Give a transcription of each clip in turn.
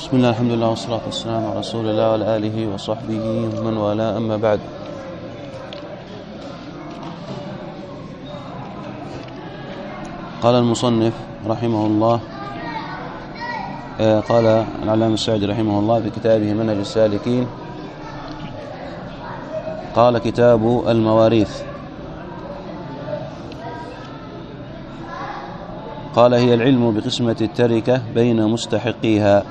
بسم الله الحمد لله والصلاة والسلام على رسول الله وعلى آله وصحبه ومن والاه، أما بعد. قال المصنف رحمه الله، قال العلامة السعدي رحمه الله في كتابه منهج السالكين، قال: كتاب المواريث. قال: هي العلم بقسمة التركة بين مستحقيها.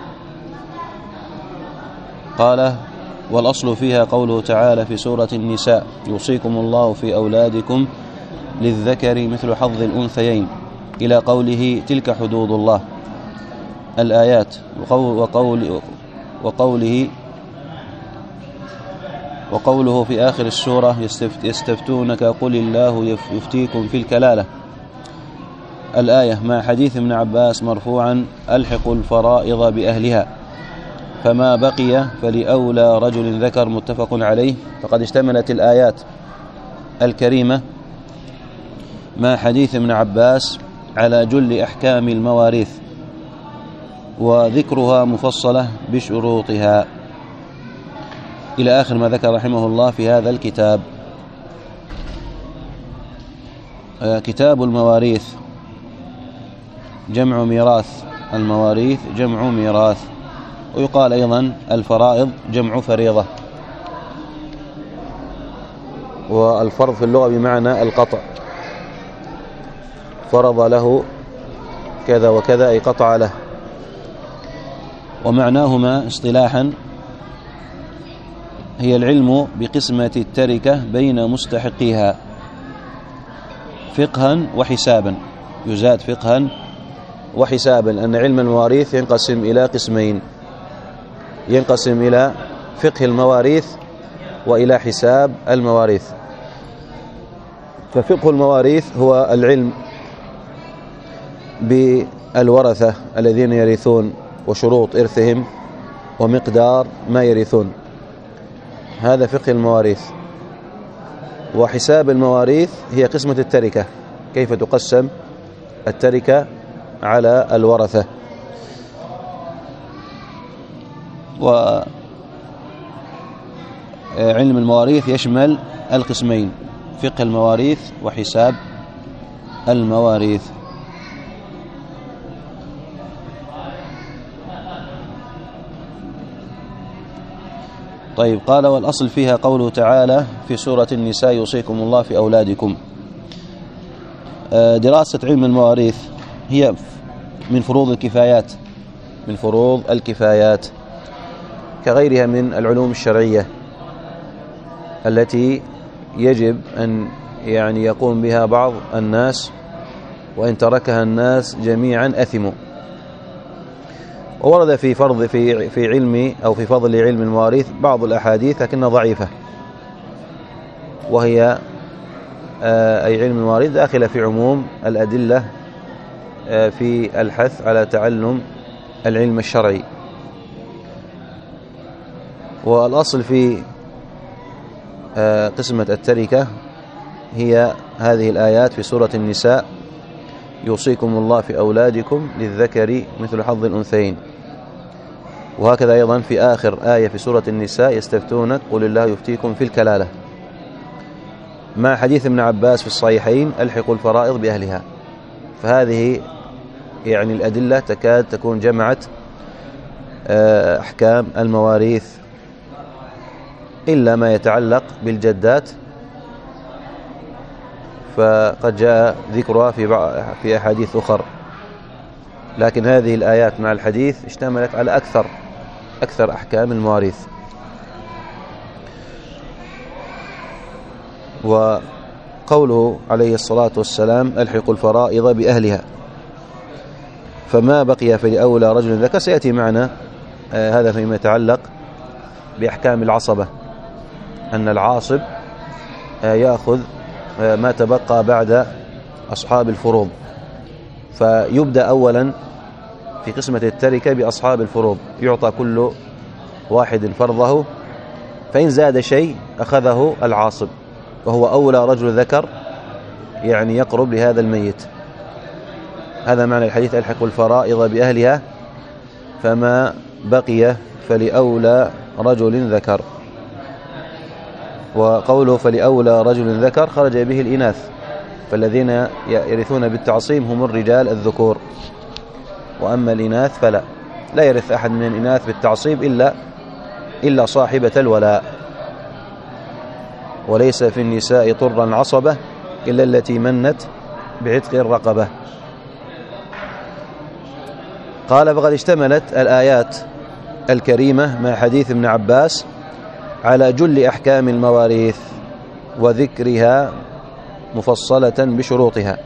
قال: والأصل فيها قوله تعالى في سورة النساء: يوصيكم الله في أولادكم للذكر مثل حظ الأنثيين، إلى قوله: تلك حدود الله، الآيات. وقوله في آخر السورة: يستفتونك قل الله يفتيكم في الكلالة، الآية، مع حديث ابن عباس مرفوعا: ألحقوا الفرائض بأهلها، فما بقي فلأولى رجل ذكر، متفق عليه. فقد اشتملت الآيات الكريمة مع حديث ابن عباس على جل أحكام المواريث، وذكرها مفصلة بشروطها، إلى آخر ما ذكر رحمه الله في هذا الكتاب. كتاب المواريث جمع ميراث، المواريث جمع ميراث، ويقال أيضا الفرائض جمع فريضة. والفرض في اللغة بمعنى القطع، فرض له كذا وكذا، أي قطع له. ومعناهما اصطلاحا هي العلم بقسمة التركة بين مستحقيها فقها وحسابا، يزاد فقها وحسابا، لأن علم المواريث ينقسم إلى قسمين: ينقسم إلى فقه المواريث وإلى حساب المواريث. ففقه المواريث هو العلم بالورثة الذين يرثون وشروط إرثهم ومقدار ما يرثون، هذا فقه المواريث. وحساب المواريث هي قسمة التركة، كيف تقسم التركة على الورثة. وعلم المواريث يشمل القسمين: فقه المواريث وحساب المواريث. طيب، قال: والأصل فيها قوله تعالى في سورة النساء: يوصيكم الله في أولادكم. دراسة علم المواريث هي من فروض الكفايات، من فروض الكفايات، كغيرها من العلوم الشرعية التي يجب أن يقوم بها بعض الناس، وإن تركها الناس جميعا أثموا. وورد في علم أو في فضل علم المواريث بعض الأحاديث لكنها ضعيفة، وهي أي علم المواريث داخلة في عموم الأدلة في الحث على تعلم العلم الشرعي. والأصل في قسمة التركة هي هذه الآيات في سورة النساء: يوصيكم الله في أولادكم للذكر مثل حظ الأنثيين. وهكذا أيضا في آخر آية في سورة النساء: يستفتونك قل الله يفتيكم في الكلالة، مع حديث ابن عباس في الصحيحين: ألحقوا الفرائض بأهلها. فهذه الأدلة تكاد تكون جمعت أحكام المواريث، إلا ما يتعلق بالجدات، فقد جاء ذكرها في أحاديث أخر، لكن هذه الآيات مع الحديث اشتملت على أكثر أحكام المواريث. وقوله عليه الصلاة والسلام: ألحقوا الفرائض بأهلها، فما بقي فلأولى رجل ذكر، سيأتي معنا هذا فيما يتعلق بأحكام العصبة، أن العاصب يأخذ ما تبقى بعد أصحاب الفروض، فيبدأ أولا في قسمة التركة بأصحاب الفروض، يعطى كل واحد فرضه، فإن زاد شيء أخذه العاصب، وهو أولى رجل ذكر يقرب لهذا الميت. هذا معنى الحديث: ألحقوا الفرائض بأهلها، فما بقي فلأولى رجل ذكر. وقوله فلأولى رجل ذكر خرج به الإناث، فالذين يرثون بالتعصيب هم الرجال الذكور، وأما الإناث فلا، لا يرث أحد من الإناث بالتعصيب إلا صاحبة الولاء. وليس في النساء طرا عصبة إلا التي منت بعتق الرقبة. قال فقد اشتملت الآيات الكريمة مع حديث ابن عباس على جل أحكام المواريث وذكرها مفصلة بشروطها.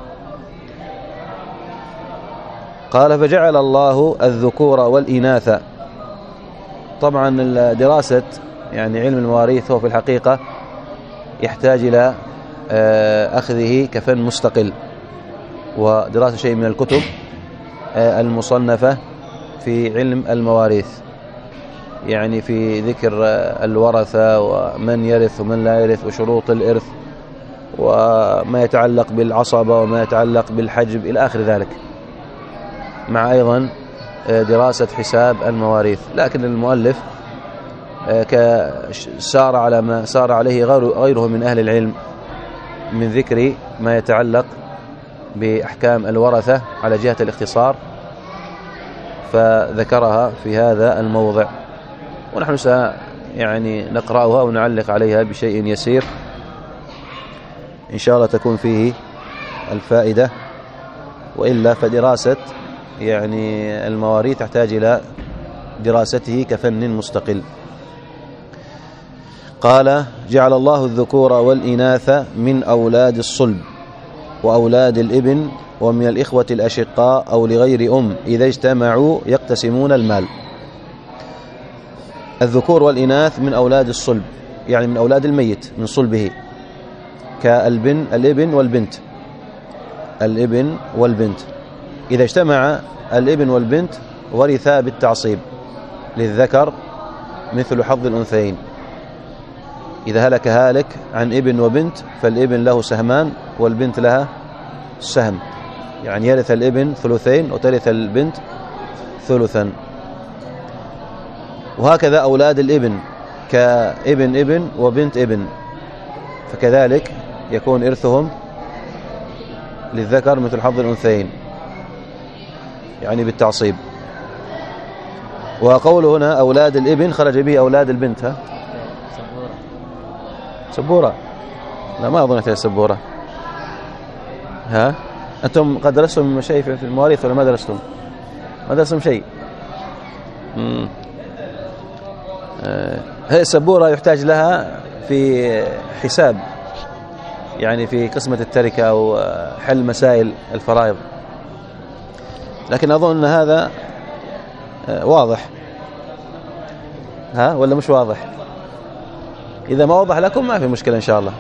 قال فجعل الله الذكور والإناث. طبعا دراسة يعني علم المواريث هو في الحقيقة يحتاج إلى أخذه كفن مستقل، ودراسة شيء من الكتب المصنفة في علم المواريث، يعني في ذكر الورثة ومن يرث ومن لا يرث وشروط الإرث وما يتعلق بالعصبة وما يتعلق بالحجب إلى آخر ذلك، مع أيضا دراسة حساب المواريث. لكن المؤلف سار على ما سار عليه غيره من أهل العلم من ذكر ما يتعلق بأحكام الورثة على جهة الاختصار، فذكرها في هذا الموضع، ونحن يعني نقرأها ونعلق عليها بشيء يسير إن شاء الله تكون فيه الفائدة، وإلا فدراسة يعني المواريث تحتاج إلى دراسته كفن مستقل. قال جعل الله الذكور والإناث من أولاد الصلب وأولاد الابن ومن الإخوة الأشقاء أو لغير أم إذا اجتمعوا يقتسمون المال. الذكور والإناث من أولاد الصلب، يعني من أولاد الميت من صلبه، الابن والبنت. الابن والبنت إذا اجتمع الابن والبنت ورثا بالتعصيب، للذكر مثل حظ الأنثيين. إذا هلك هالك عن ابن وبنت فالابن له سهمان والبنت لها سهم، يعني يرث الابن ثلثين وترث البنت ثلثا. وهكذا أولاد الابن كابن ابن وبنت ابن، فكذلك يكون إرثهم للذكر مثل حظ الأنثيين، يعني بالتعصيب. وقوله هنا أولاد الابن خرج به أولاد البنت. سبورة؟ لا، ما أظن فيها سبورة. أنتم قد درستم شيء في المواريث ولا ما درستم؟ ما درستم شيء. هي السبورة يحتاج لها في حساب، يعني في قسمة التركة أو حل مسائل الفرائض، لكن أظن أن هذا واضح. ولا مش واضح؟ إذا ما وضح لكم ما في مشكلة إن شاء الله.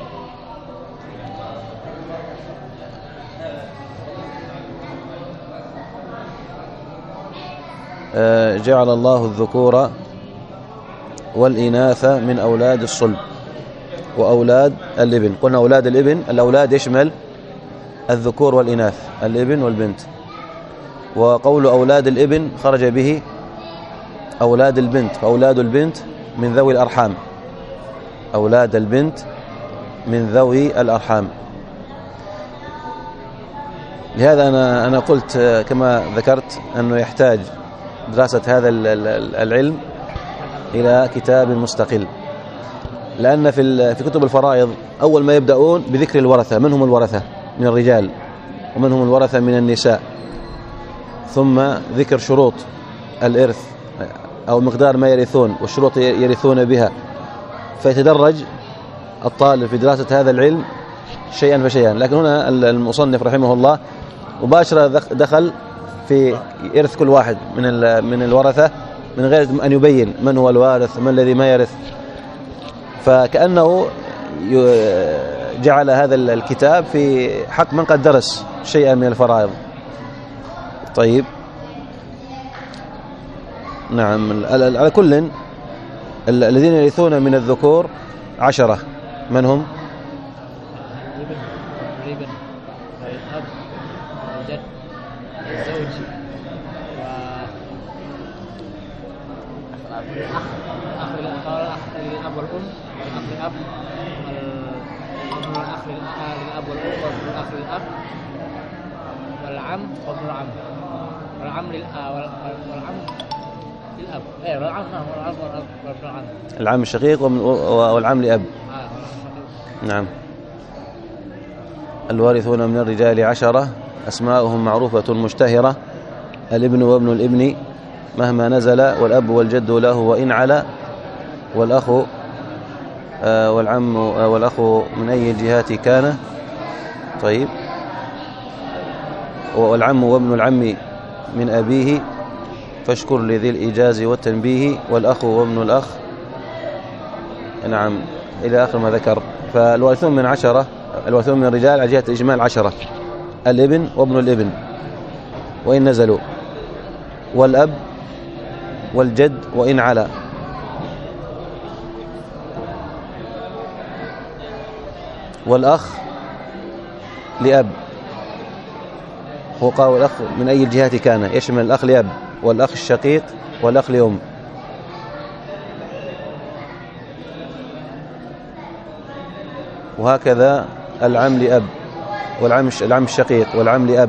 جعل الله الذكور والإناث من أولاد الصلب وأولاد الابن. قلنا أولاد الابن، الأولاد يشمل الذكور والإناث، الابن والبنت. وقول أولاد الابن خرج به أولاد البنت، فأولاد البنت من ذوي الأرحام، أولاد البنت من ذوي الأرحام. لهذا أنا قلت كما ذكرت أنه يحتاج دراسة هذا العلم إلى كتاب مستقل، لأن في كتب الفرائض أول ما يبدأون بذكر الورثة، من هم الورثة من الرجال ومن هم الورثة من النساء، ثم ذكر شروط الإرث أو مقدار ما يرثون والشروط يرثون بها، فيتدرج الطالب في دراسة هذا العلم شيئا فشيئا. لكن هنا المصنف رحمه الله مباشرة دخل في إرث كل واحد من الورثة من غير أن يبين من هو الوارث من الذي ما يرث، فكأنه جعل هذا الكتاب في حق من قد درس شيئا من الفرائض. طيب، نعم. على كل الذين يرثون من الذكور 10، من هم؟ الابن والأب والجد والزوج الأخ للأب والأم، الأخ للأب، الأخ للأب والأم، والأخ للأب، والعم وابن العم، والعم للأب، العم الشقيق والعم لأب. نعم. الوارثون من الرجال 10 أسماؤهم معروفة مشتهرة: الابن وابن الابن مهما نزل، والأب والجد له وإن علا، والأخ والعم والأخ من أي الجهات كان. طيب. والعم وابن العم من أبيه فاشكر لذي الإيجاز والتنبيه، والأخ وابن الأخ. نعم، إلى آخر ما ذكر. فالوارثون من 10، الوارثون من الرجال على جهة الإجمال 10: الابن وابن الابن وإن نزلوا، والأب والجد وإن علا، والأخ لأب. وقال والأخ من أي الجهات كان، يشمل الأخ لأب والأخ الشقيق والأخ لأم. وهكذا العم لأب والعم الشقيق والعم لأب،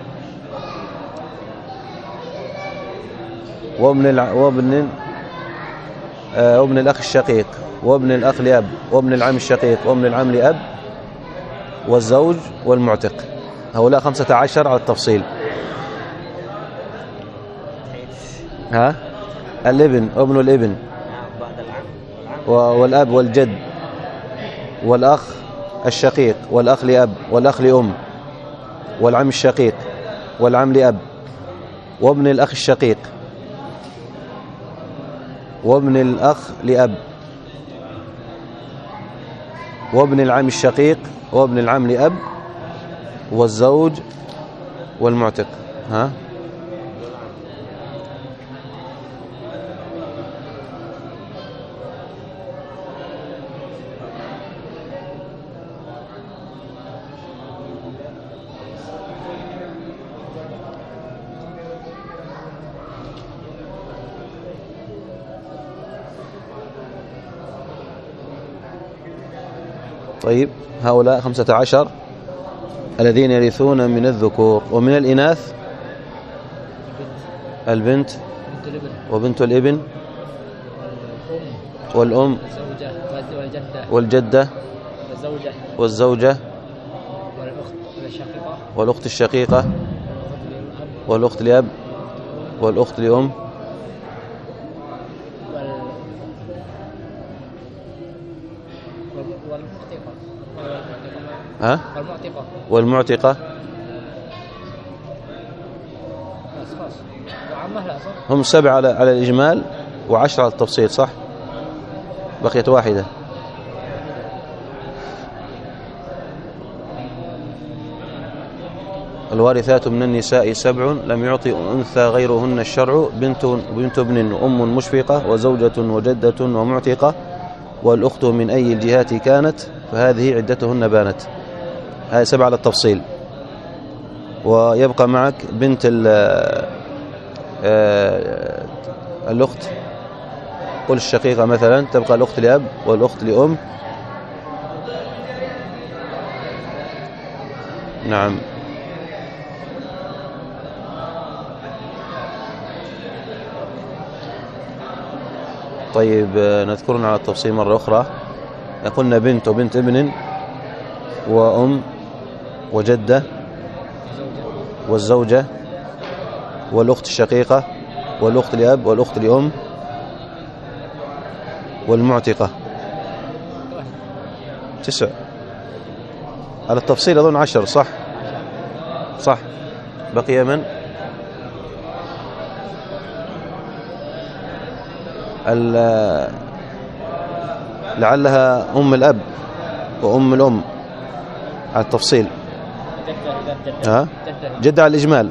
وابن الأخ الشقيق وابن الأخ لأب وابن العم الشقيق وابن العم لأب، والزوج والمعتق. هؤلاء 15 على التفصيل. الابن وابن الابن والأب والجد والأخ الشقيق والأخ لأب والأخ لأم والعم الشقيق والعم لأب وابن الأخ الشقيق وابن الأخ لأب وابن العم الشقيق وابن العم لأب، والزوج والمعتق. طيب، هؤلاء 15 الذين يرثون من الذكور. ومن الإناث البنت وبنت الابن والأم والجدة والزوجة والأخت الشقيقة والأخت لأب والأخت لأم والمعتقة. هم 7 على الإجمال و10 على التفصيل، صح؟ بقيت واحدة. الوارثات من النساء 7 لم يعطي أنثى غيرهن الشرع: بنت ابن وأم مشفقة وزوجة وجدة ومعتقة، والأخت من أي الجهات كانت، فهذه عدتهن بانت. هذه 7 على التفصيل. ويبقى معك بنت الأخت، قل الشقيقة مثلا، تبقى الأخت لأب والأخت لأم. نعم. طيب، نذكرنا على التفصيل مرة أخرى. قلنا بنت وبنت ابن وأم وجدة والزوجة والأخت الشقيقة والأخت لأب والأخت لأم والمعتقة. 9 على التفصيل. أظن 10، صح. بقي من؟ لعلها أم الأب وأم الأم على التفصيل. جدة على الإجمال.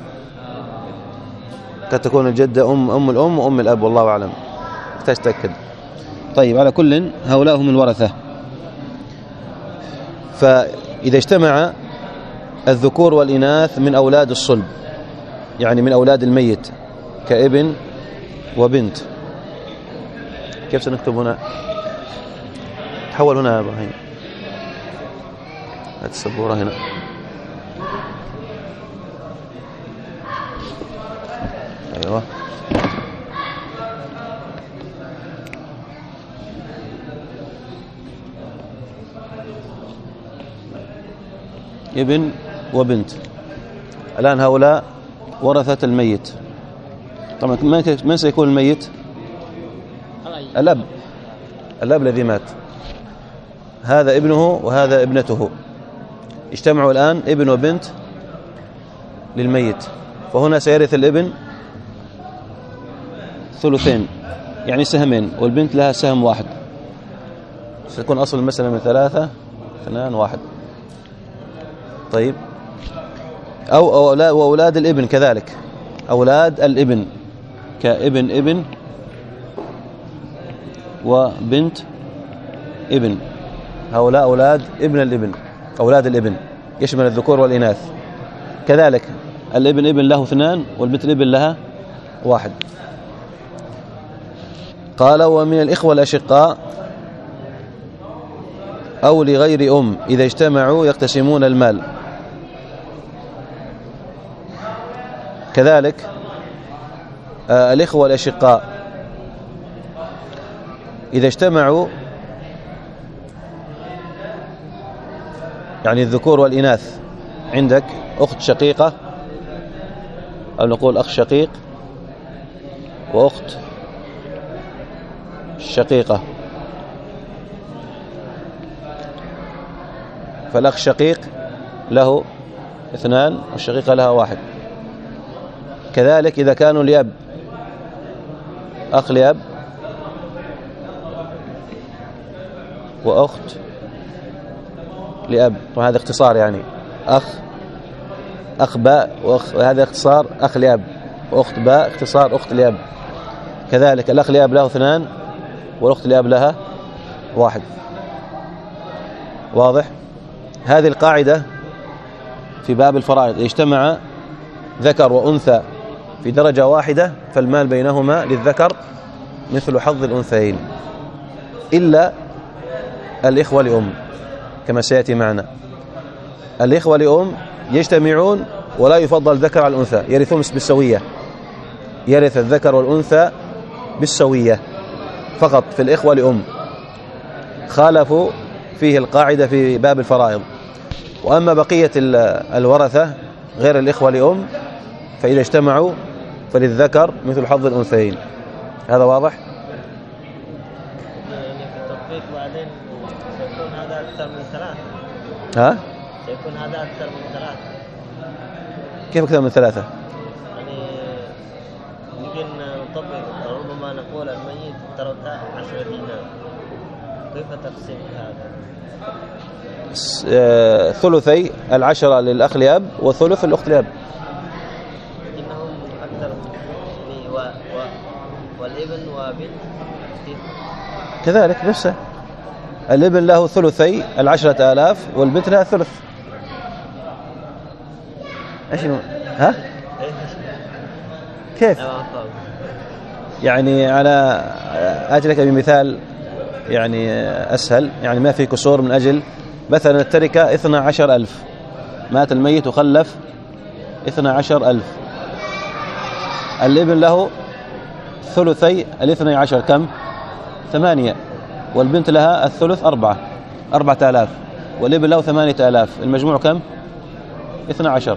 قد تكون الجدة أم الأم وأم الأب، والله أعلم، تحتاج تتأكد. طيب، على كل هؤلاء هم الورثة. فإذا اجتمع الذكور والإناث من أولاد الصلب، يعني من أولاد الميت، كابن وبنت كيف سنكتب هنا؟ تحول هنا يا إبراهيم، هات السبورة هنا. أيوة، ابن وبنت. الآن هؤلاء ورثة الميت. طبعا من سيكون الميت؟ الأب الذي مات. هذا ابنه وهذا ابنته، اجتمعوا الآن ابن وبنت للميت، فهنا سيرث الابن ثلثين يعني سهمين، والبنت لها سهم واحد. ستكون أصل المسألة من 3 2 1. طيب، أو أولاد الابن كذلك، أولاد الابن كابن ابن وبنت ابن، هؤلاء أولاد ابن الابن، أولاد الابن يشمل الذكور والإناث. كذلك الابن ابن له 2 والبنت الابن لها 1. قال: ومن الإخوة الأشقاء أو لغير أم إذا اجتمعوا يقتسمون المال. كذلك الإخوة الأشقاء إذا اجتمعوا، يعني الذكور والإناث، عندك أخت شقيقة أو نقول أخ شقيق وأخت شقيقة، فالأخ شقيق له 2 والشقيقة لها 1. كذلك إذا كانوا لأب، أخ لأب وأخت لأب، وهذا اختصار يعني أخ باء وهذا اختصار أخ لأب، وأخت باء اختصار أخت لأب. كذلك الأخ لأب له 2 والأخت لأب لها 1. واضح؟ هذه القاعدة في باب الفرائض، اجتمع ذكر وأنثى في درجة واحدة فالمال بينهما للذكر مثل حظ الأنثيين، إلا الإخوة لأم كما سيأتي معنا. الإخوة لأم يجتمعون ولا يفضل الذكر على الأنثى، يرثون بالسوية، يرث الذكر والأنثى بالسوية فقط في الإخوة لأم، خالفوا فيه القاعدة في باب الفرائض. وأما بقية الورثة غير الإخوة لأم فإذا اجتمعوا فللذكر مثل حظ الأنثيين. هذا واضح؟ يعني في التطبيق بعدين سيكون هذا أكثر من 3. ها؟ سيكون هذا أكثر من 3. كيف أكثر من 3؟ يعني يمكن نطبق، ربما نقول الميت ترك 10 دينار، كيف تقسم هذا؟ ثلثي 10 للأخ لأب وثلث الأخت لأب. إنهم أكثر والابن وبنت كذلك نفسه، الابن له ثلثي 10,000 والبنت لها ثلث. ايش ها؟ كيف؟ يعني على أجلك بمثال يعني أسهل، يعني ما في كسور، من أجل مثلا التركة 12,000، مات الميت وخلف 12,000، الابن له ثلثي 12 كم؟ 8، والبنت لها الثلث 4,000 والابن له 8,000، المجموع كم؟ 12.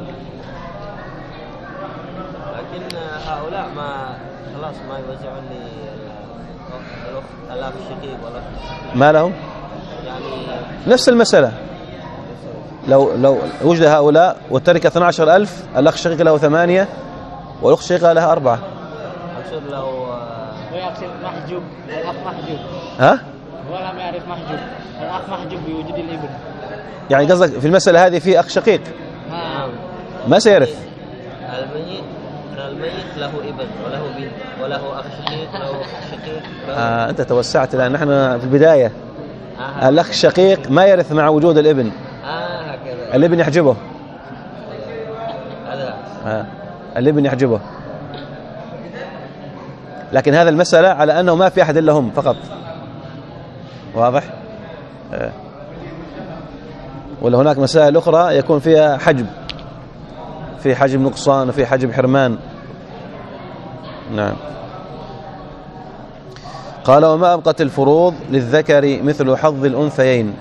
لكن هؤلاء خلاص ما يوزعون لي الأخ الشقيق ولا ما لهم؟ يعني نفس المسألة، لو وجد هؤلاء والتركة 12,000، الأخ الشقيق له 8 والأخت الشقيقة لها 4. أقصد لو ويقصد محجوب، الأخ محجوب، ها؟ ولم يعرف محجوب، الأخ محجوب بوجود الابن. يعني قصدك في المسألة هذه في أخ شقيق ما سيرث؟ الميت له ابن وله بنت وله أخ شقيق له شقيق له أنت توسعت الآن، نحن في البداية. الأخ الشقيق ما يرث مع وجود الابن، هكذا الابن يحجبه، هذا الابن يحجبه، لكن هذا المسألة على أنه ما في أحد إلا هم فقط. واضح؟ ولا هناك مسائل أخرى يكون فيها حجب، في حجب نقصان وفي حجب حرمان. نعم. قال وما أبقت الفروض للذكر مثل حظ الأنثيين.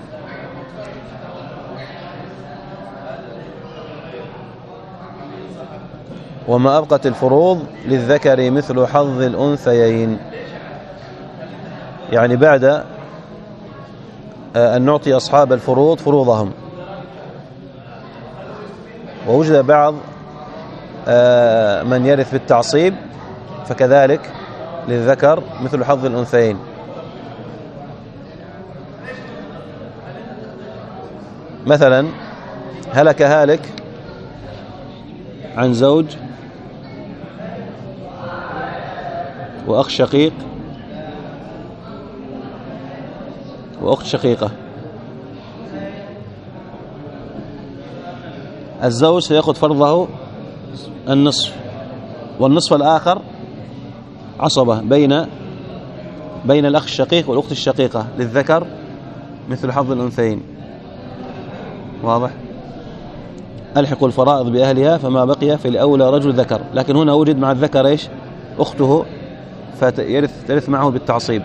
وما أبقت الفروض للذكر مثل حظ الأنثيين، يعني بعد أن نعطي أصحاب الفروض فروضهم، ووجد بعض من يرث بالتعصيب، فكذلك للذكر مثل حظ الأنثيين. مثلا هلك هالك عن زوج وأخ شقيق وأخت شقيقة. الزوج سيأخذ فرضه النصف، والنصف الآخر عصبة بين الأخ الشقيق والأخت الشقيقة، للذكر مثل حظ الأنثيين. واضح؟ ألحقوا الفرائض بأهلها فما بقي فلأولى رجل ذكر، لكن هنا وجد مع الذكر إيش؟ أخته، فترث معه بالتعصيب،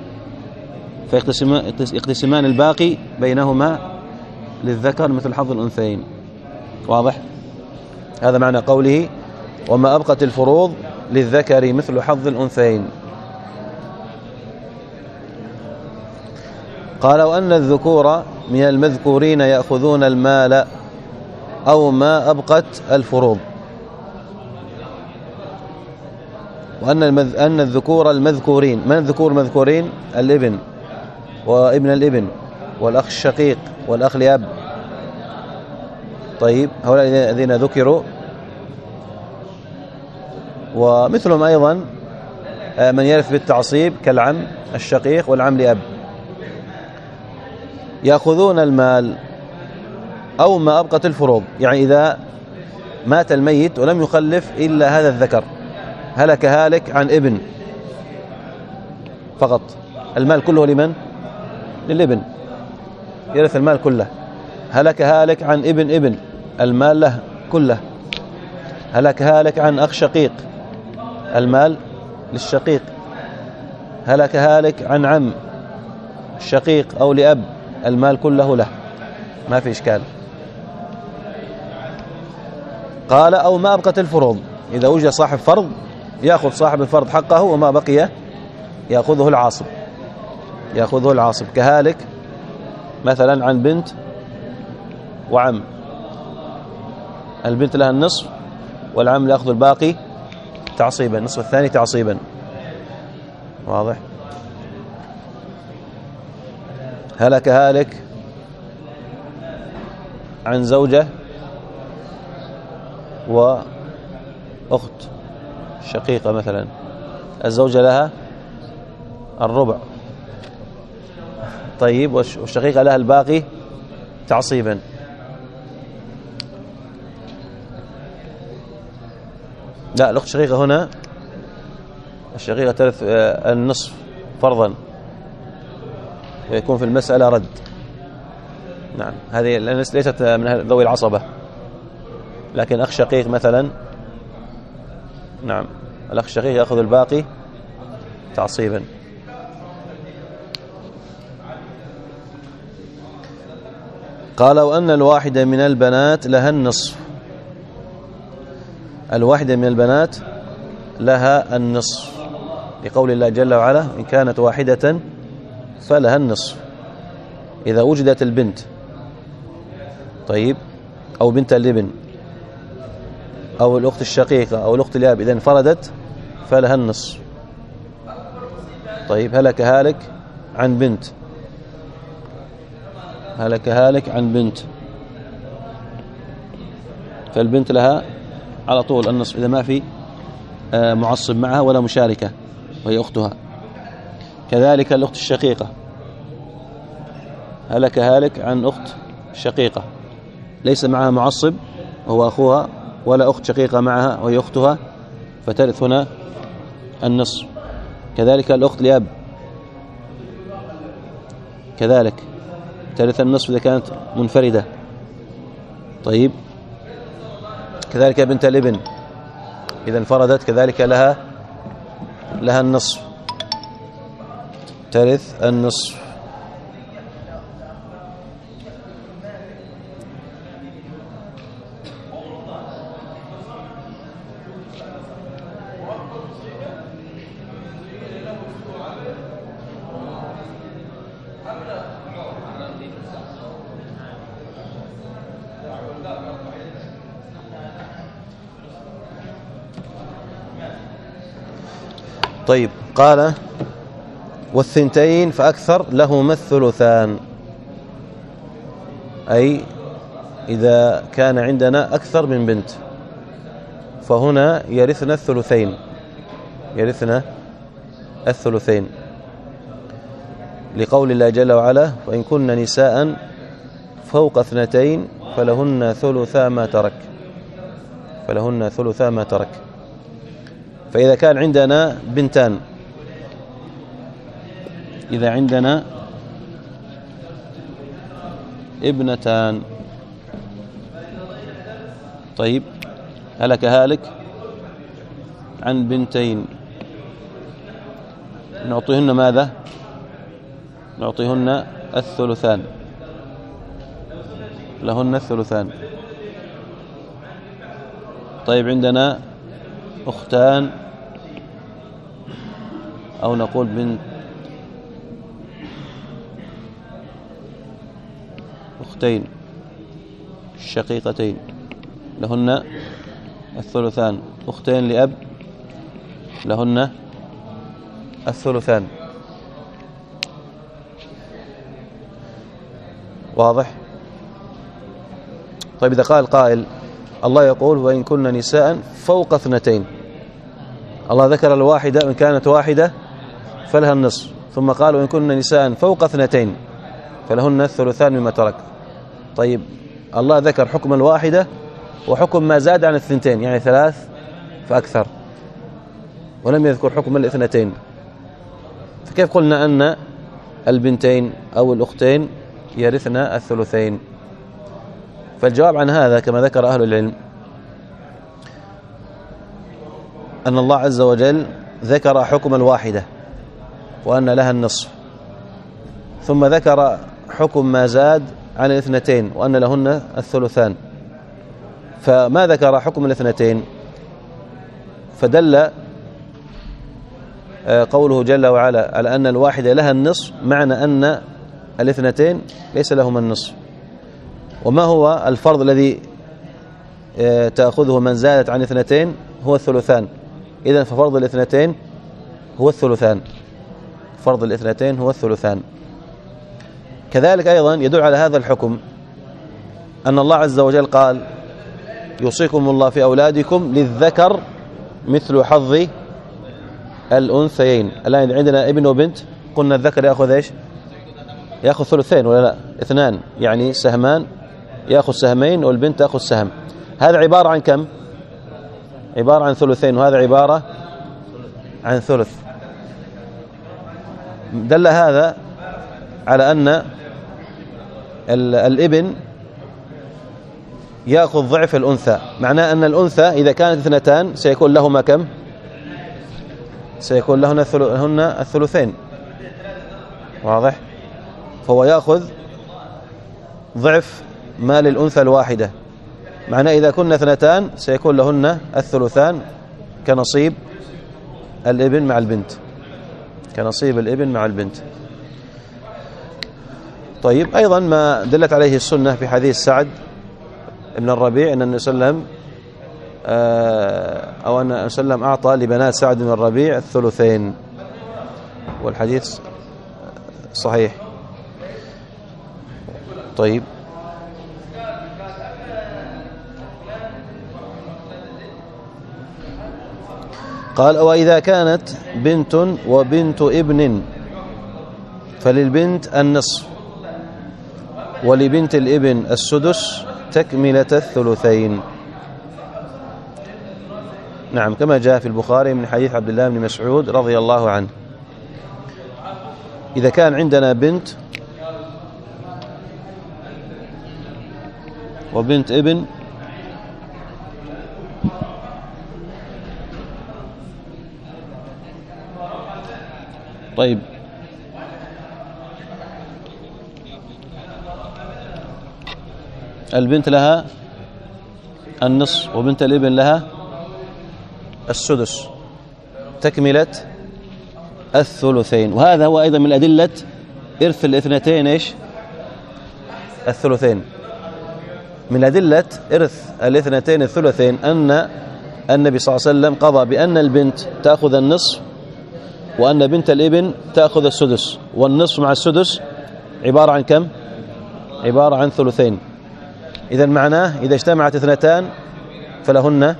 فيقتسمان الباقي بينهما للذكر مثل حظ الأنثيين. واضح؟ هذا معنى قوله وما أبقت الفروض للذكر مثل حظ الأنثيين. قال وأن الذكور من المذكورين يأخذون المال أو ما أبقت الفروض. وأن الذكور المذكورين، من الذكور المذكورين؟ الابن وابن الابن والأخ الشقيق والأخ لأب. طيب هؤلاء الذين ذكروا، ومثلهم أيضا من يرث بالتعصيب كالعم الشقيق والعم لأب، يأخذون المال أو ما أبقت الفروض. يعني إذا مات الميت ولم يخلف إلا هذا الذكر، هلك هالك عن ابن فقط، المال كله لمن؟ للابن، يرث المال كله. هلك هالك عن ابن المال له كله. هلك هالك عن أخ شقيق، المال للشقيق. هلك هالك عن عم الشقيق أو لأب، المال كله له، ما في إشكال. قال أو ما أبقت الفروض، إذا وجد صاحب فرض يأخذ صاحب الفرض حقه، وما بقي يأخذه العاصب، يأخذه العاصب. كهالك مثلا عن بنت وعم، البنت لها النصف والعم يأخذ الباقي تعصيبا، النصف الثاني تعصيبا. واضح؟ هلك هالك عن زوجة وأخت شقيقة مثلا، الزوجة لها الربع، طيب، والشقيقة لها الباقي تعصيبا. لا، الأخت الشقيقة هنا الشقيقة ترث النصف فرضا، ويكون في المسألة رد. نعم، هذه ليست من ذوي العصبة، لكن أخ شقيق مثلا، نعم، الأخ الشقيق يأخذ الباقي تعصيبا. قالوا أن الواحدة من البنات لها النصف، الواحدة من البنات لها النصف، لقول الله جل وعلا إن كانت واحدة فلها النصف. إذا وجدت البنت، طيب، أو بنت الابن أو الأخت الشقيقة أو الأخت الأب، إذا انفردت فلها النصف. طيب، هلك هالك عن بنت، هلك هالك عن بنت، فالبنت لها على طول النصف إذا ما في معصب معها ولا مشاركة وهي أختها. كذلك الأخت الشقيقة، هلك هالك عن أخت شقيقة ليس معها معصب وهو أخوها، ولا أخت شقيقة معها وهي أختها، فترث هنا النصف. كذلك الأخت لأب كذلك ترث النصف إذا كانت منفردة. طيب كذلك بنت الابن إذا انفردت كذلك لها النصف، ترث النصف. طيب قال والثنتين فأكثر لهما الثلثان، أي إذا كان عندنا أكثر من بنت فهنا يرثنا الثلثين لقول الله جل وعلا وإن كن نساء فوق 2 فلهن ثلثا ما ترك. فإذا كان عندنا بنتان، إذا عندنا ابنتان، طيب هلك هالك عن بنتين، نعطيهن ماذا؟ نعطيهن الثلثان، لهن الثلثان. طيب عندنا أختان أو نقول بنت أختين شقيقتين لهن الثلثان، أختين لأب لهن الثلثان. واضح؟ طيب إذا قال قائل الله يقول وإن كن نساء فوق 2، الله ذكر الواحدة إن كانت واحدة فلها النصف، ثم قال وإن كن نساء فوق 2 فلهن الثلثان مما ترك. طيب الله ذكر حكم الواحدة وحكم ما زاد عن 2، يعني 3 فأكثر، ولم يذكر حكم 2، فكيف قلنا أن البنتين أو الأختين يرثنا الثلثين؟ فالجواب عن هذا كما ذكر أهل العلم أن الله عز وجل ذكر حكم الواحدة وأن لها النصف، ثم ذكر حكم ما زاد عن 2 وأن لهن الثلثان، فما ذكر حكم 2، فدل قوله جل وعلا على أن الواحدة لها النصف، معنى أن 2 ليس لهما النصف. وما هو الفرض الذي تأخذه من زادت عن 2؟ هو الثلثان. إذن ففرض 2 هو الثلثان، فرض 2 هو الثلثان. كذلك أيضا يدل على هذا الحكم أن الله عز وجل قال يوصيكم الله في أولادكم للذكر مثل حظ الأنثيين. الآن عندنا ابن وبنت، قلنا الذكر يأخذ إيش؟ يأخذ ثلثين ولا لا؟ 2، يعني سهمان، يأخذ سهمين، والبنت تأخذ سهم. هذا عبارة عن كم؟ عبارة عن 2، وهذا عبارة عن ثلث. دل هذا على أن الابن يأخذ ضعف الأنثى، معناه أن الأنثى إذا كانت 2 سيكون لهما كم؟ سيكون لهن الثلثين. واضح؟ فهو يأخذ ضعف ما للأنثى الواحدة، معناه إذا كنا 2 سيكون لهن الثلثان كنصيب الابن مع البنت، كنصيب الابن مع البنت. طيب أيضا ما دلت عليه السنة في حديث سعد بن الربيع أن النبي صلى الله عليه وسلم أو أن النبي صلى الله عليه وسلم أعطى لبنات سعد بن الربيع الثلثين، والحديث صحيح. طيب قال وإذا كانت بنت وبنت ابن فللبنت النصف ولبنت الابن السدس تكملة الثلثين. نعم، كما جاء في البخاري من حديث عبد الله بن مسعود رضي الله عنه. إذا كان عندنا بنت وبنت ابن طيب البنت لها النصف وبنت الابن لها السدس تكملة الثلثين. وهذا هو أيضا من أدلة إرث الاثنتين إيش الثلثين. من أدلة إرث الاثنتين الثلثين أن النبي صلى الله عليه وسلم قضى بأن البنت تأخذ النصف وأن بنت الابن تأخذ السدس، والنصف مع السدس عبارة عن كم؟ عبارة عن ثلثين. إذا معناه إذا اجتمعت اثنتان فلهن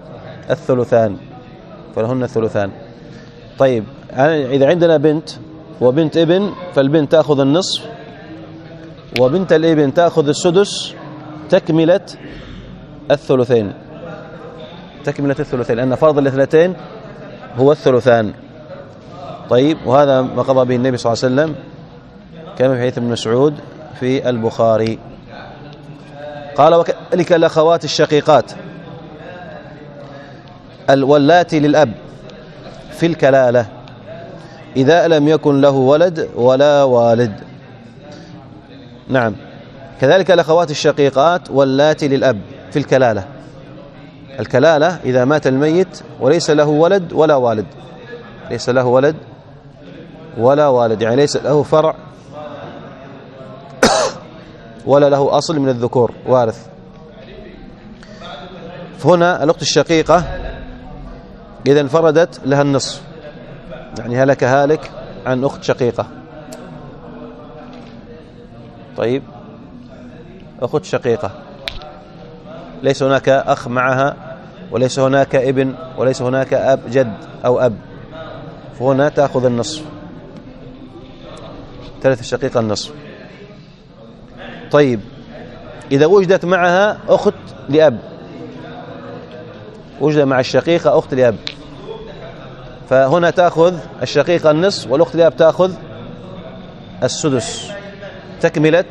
الثلثان. طيب إذا عندنا بنت وبنت ابن فالبنت تأخذ النصف وبنت الابن تأخذ السدس تكملة الثلثين لأن فرض الاثنتين هو الثلثان. طيب وهذا ما قضى به النبي صلى الله عليه وسلم كما في حديث ابن مسعود في البخاري. قال وكذلك الأخوات الشقيقات واللاتي للأب في الكلالة إذا لم يكن له ولد ولا والد. نعم كذلك الأخوات الشقيقات واللاتي للأب في الكلالة. الكلالة إذا مات الميت وليس له ولد ولا والد، يعني ليس له فرع ولا له أصل من الذكور وارث. فهنا الأخت الشقيقة إذا انفردت لها النصف، يعني هلك عن أخت شقيقة. طيب أخت شقيقة ليس هناك أخ معها وليس هناك ابن وليس هناك أب جد أو أب، فهنا تأخذ النصف، ترث الشقيقة النصف. طيب إذا وجدت معها أخت لأب، وجد مع الشقيقة أخت لأب، فهنا تأخذ الشقيقة النصف والأخت لأب تأخذ السدس، تكملة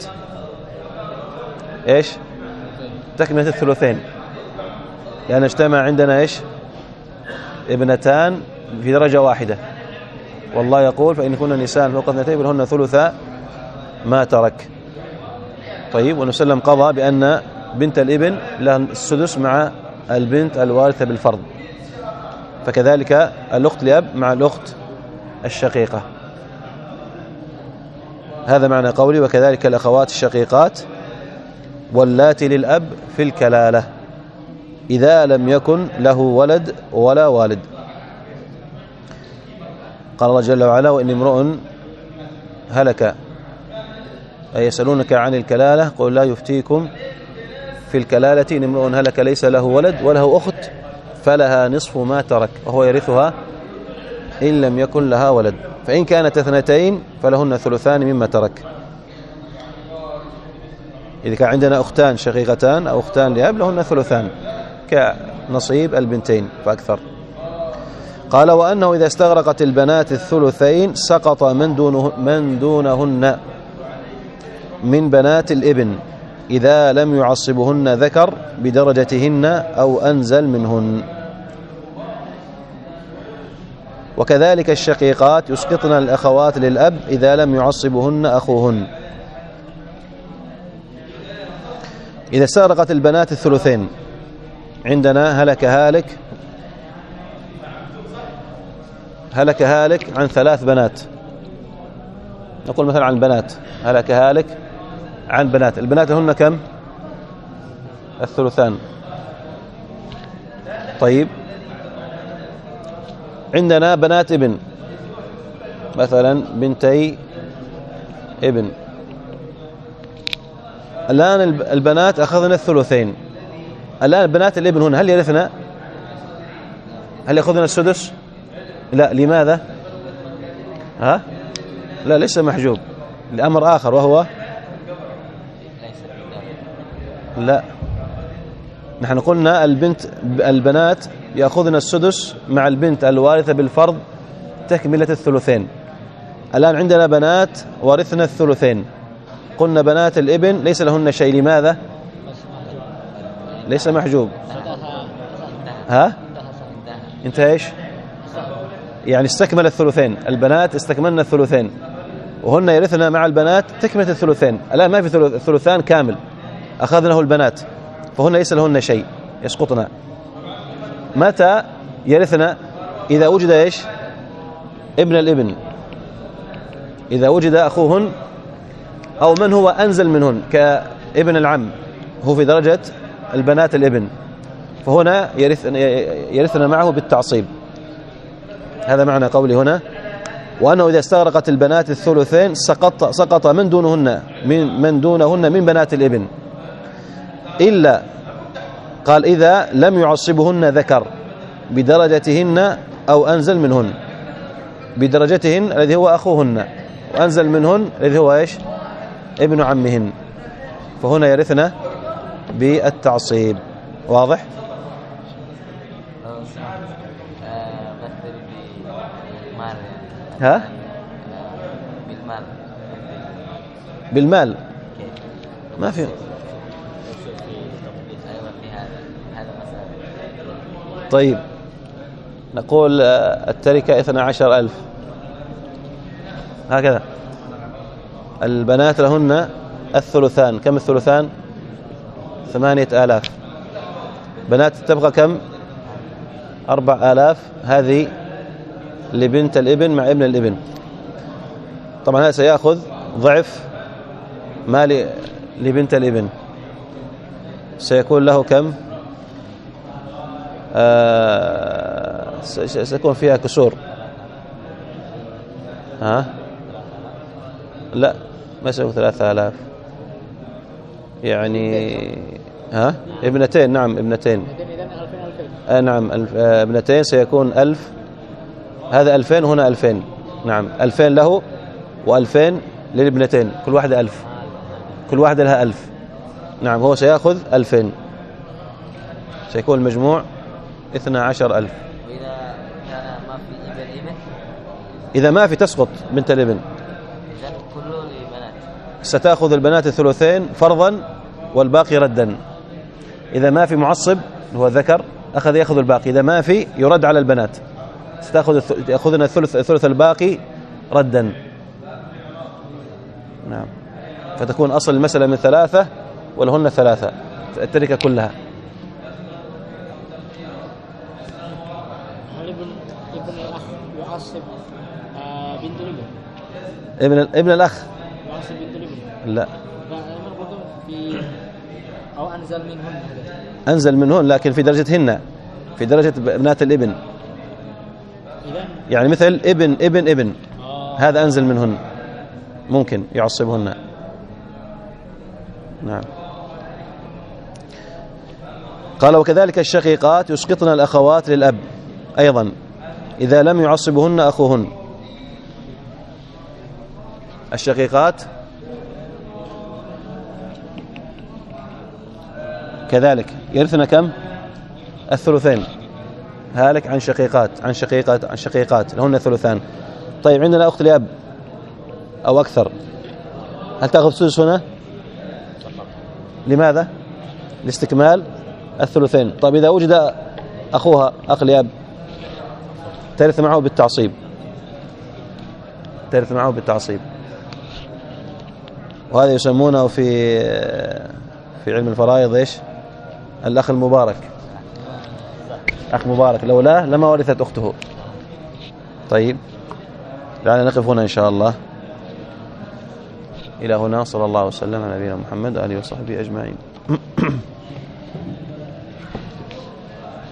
إيش؟ تكملة الثلثين، يعني اجتمع عندنا إيش؟ ابنتان في درجة واحدة. والله يقول فإن كن نساء فوق اثنتين فلهن ثلثا ما ترك. طيب ونسلم قضى بأن بنت الابن لها السدس مع البنت الوارثة بالفرض، فكذلك الأخت لأب مع الأخت الشقيقة. هذا معنى قولي وكذلك الأخوات الشقيقات واللاتي للأب في الكلالة إذا لم يكن له ولد ولا والد. قال الله جل وعلا وإن امرؤ هلك أي يسألونك عن الكلالة قل لا يفتيكم في الكلالة إن امرؤ هلك ليس له ولد وله أخت فلها نصف ما ترك وهو يرثها إن لم يكن لها ولد، فإن كانت اثنتين فلهن ثلثان مما ترك. إذا كان عندنا أختان شقيقتان أو أختان لأب لهن ثلثان كنصيب البنتين فأكثر. قال وأنه إذا استغرقت البنات الثلثين سقط من دونهن من بنات الابن إذا لم يعصبهن ذكر بدرجتهن أو أنزل منهن. وكذلك الشقيقات يسقطن الأخوات للأب إذا لم يعصبهن أخوهن. إذا استغرقت البنات الثلثين عندنا هلك هالك عن 3 بنات، نقول مثلا عن البنات هلك هالك عن بنات، البنات هن كم؟ الثلثان. طيب عندنا بنات ابن مثلا بنتي ابن، الآن البنات أخذنا الثلثين، الآن بنات الابن هنا هل يرثنا؟ هل يأخذنا السدس؟ لا. لماذا؟ لا ليس محجوب، لأمر آخر وهو لا، نحن قلنا البنات يأخذن السدس مع البنت الوارثة بالفرض تكملة الثلثين. الآن عندنا بنات ورثن الثلثين. قلنا بنات الابن ليس لهن شيء. لماذا؟ ليس محجوب. ها؟ انتهى ايش؟ يعني استكمل الثلثين. البنات استكملنا الثلثين وهن يرثن مع البنات تكملة الثلثين. الآن ما في الثلثان كامل، أخذناه البنات، فهن ليس لهن شيء، يسقطنا. متى يرثن؟ إذا وجد ايش؟ ابن الابن، إذا وجد أخوهن أو من هو أنزل منهن كابن العم، هو في درجة البنات الابن، فهنا يرثن معه بالتعصيب. هذا معنى قولي هنا. وأنه إذا استغرقت البنات الثلثين سقط من دونهن من بنات الابن، إلا قال إذا لم يعصبهن ذكر بدرجتهن أو أنزل منهن. بدرجتهن الذي هو أخوهن، وأنزل منهن الذي هو إيش؟ ابن عمهن، فهنا يرثن بالتعصيب. واضح؟ ها؟ بالمال ما في. طيب نقول التركة 12,000 هكذا. البنات لهن الثلثان. كم الثلثان؟ 8,000. بنات تبقى كم؟ 4,000. هذه لبنت الابن مع ابن الابن. طبعا هذا سيأخذ ضعف ما لبنت الابن، سيكون له كم؟ سيكون فيها كسور. ها؟ لا ما سيكون 3,000 يعني. ها؟ ابنتين. نعم ابنتين. نعم ابنتين سيكون 1000. هذا 2000 هنا 2000. نعم 2000 له و2000 للابنتين، كل واحدة 1000، كل واحدة لها 1000. نعم هو سيأخذ 2000، سيكون المجموع 12,000. وإذا كان ما في ابن الابن؟ إذا ما في تسقط بنت الابن. إذن كله لبنات. ستأخذ البنات الثلثين فرضا والباقي ردا. إذا ما في معصب هو الذكر يأخذ الباقي. إذا ما في يرد على البنات، يأخذن الثلث الباقي ردا. نعم فتكون أصل المسألة من 3 ولهن 3 التركة كلها. هل ابن الأخ يعصب بنت الابن؟ ابن الأخ يعصب بنت الابن؟ لا. في أو أنزل منهن. أنزل منهن لكن في درجتهن، في درجة بنات الابن. يعني مثل ابن هذا أنزل منهن، ممكن يعصبهن. نعم. قال وكذلك الشقيقات يسقطن الأخوات للأب أيضا إذا لم يعصبهن أخوهن. الشقيقات كذلك يرثن كم؟ الثلثين. هالك عن شقيقات لهن الثلثان. طيب عندنا أخت لأب أو أكثر، هل تأخذ سدس هنا؟ لماذا؟ لاستكمال الثلثين. طيب إذا وجد أخوها أخ لأب ترث معه بالتعصيب، ترث معه بالتعصيب. وهذا يسمونه في علم الفرائض إيش؟ الأخ المبارك. أخ مبارك لولاه لما ورثت أخته. طيب دعنا نقف هنا إن شاء الله. إلى هنا صلى الله وسلم على نبينا محمد وآله وصحبه أجمعين.